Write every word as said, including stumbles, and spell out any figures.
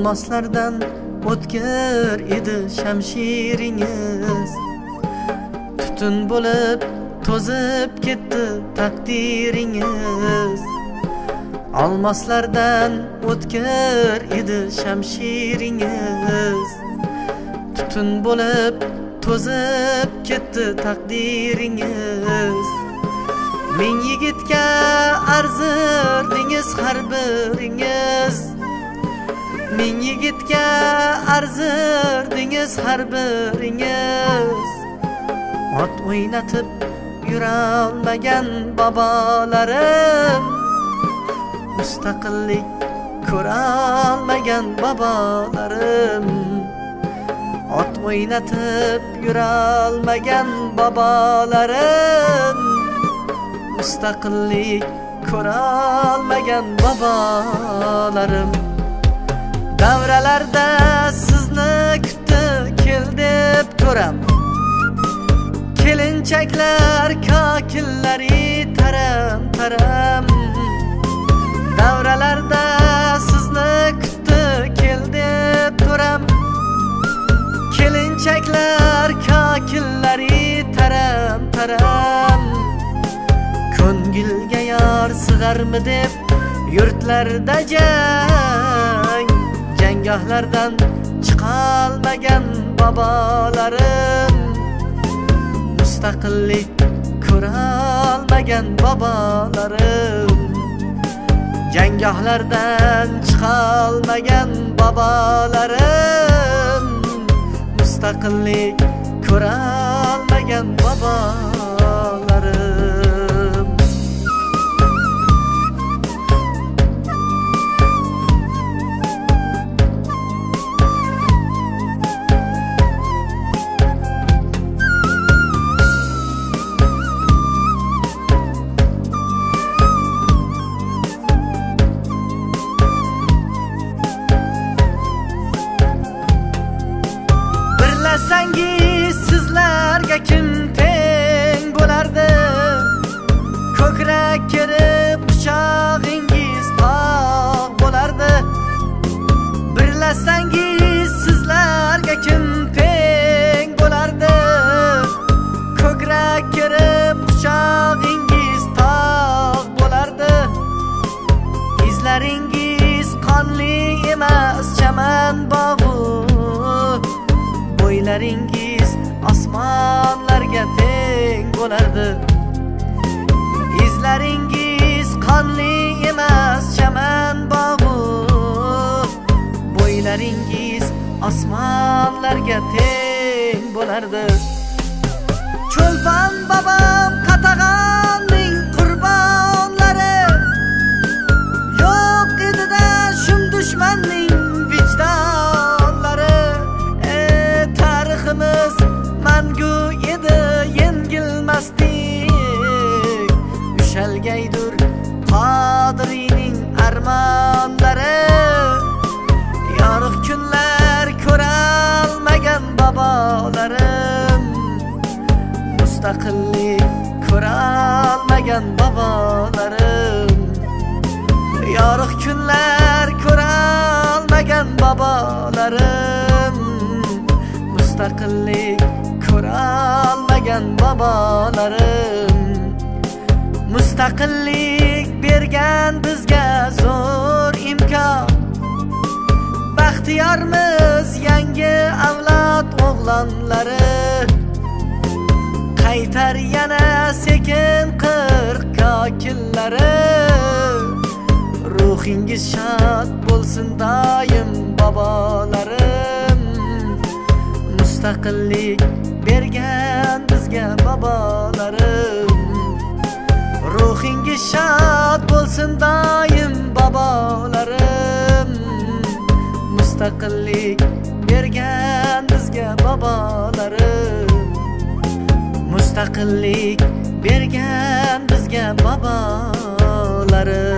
olmoslardan o'tkir edi shamshiringiz. Tutun bo'lib to'zib ketdi taqdiringiz. Olmoslardan o'tkir edi shamshiringiz. Tutun bo'lib to'zib ketdi taqdiringiz. Ming yigitga arzirdingiz har biringiz. Ming yigitga arzirdingiz har biringiz. Ot o'ynatib yurolmagan bobolarim, mustaqillik ko'rolmagan bobolarim. Ot o'ynatib yurolmagan bobolarim, mustaqillik ko'rolmagan bobolarim. Davralarda sizni kutdi kel deb to'ram. Kelinchaklar kokillari taram taram. Davralarda sizni kutdi kel deb to'ram. Kelinchaklar kokillari taram taram. Ko'ngilga yor sig'armi deb yurtlarda jang, janggohlardan chiqolmagan bobolarim, mustaqillik ko'rolmagan bobolarim. Janggohlardan chiqolmagan bobolarim, mustaqillik ko'rolmagan bobolarim. Birlasangiz sizlarga kim teng bo'lardi? Ko'krak kerib quchog'ingiz tog' bo'lardi. Birlasangiz sizlarga kim teng bo'lardi? Ko'krak kerib quchog'ingiz tog' bo'lardi. Izlaringiz qonli emas chaman bog'u, bo'ylaringiz osmonlarga teng bo'lardi. Izlaringiz qonli emas chaman bog'u, bo'ylaringiz osmonlarga teng bo'lardi. Cho'lpon bobom qatag'onning qurbonlari, yo'q edi-da shum dushmanning vijdonlari. Tariximiz mangu edi yengilmasdik, ushalgaydur Qodiriyning armonlari. Yorug' kunlar ko'rolmagan bobolarim, mustaqillik ko'rolmagan bobolarim. Yorug' kunlar ko'rolmagan bobolarim, mustaqillik ko'rolmagan bobolarim. Mustaqillik bergan bizga zo'r imkon, baxtiyormiz yangi avlod o'g'lonlari. Qaytar yana sekin qirq kokillari, ruhingiz shod bo'lsin doim bobolarim. Mustaqillik bergan bizga bobolarim, ruhingiz shod bo'lsin doim bobolarim. Mustaqillik bergan bizga bobolarim, mustaqillik bergan bizga bobolarim.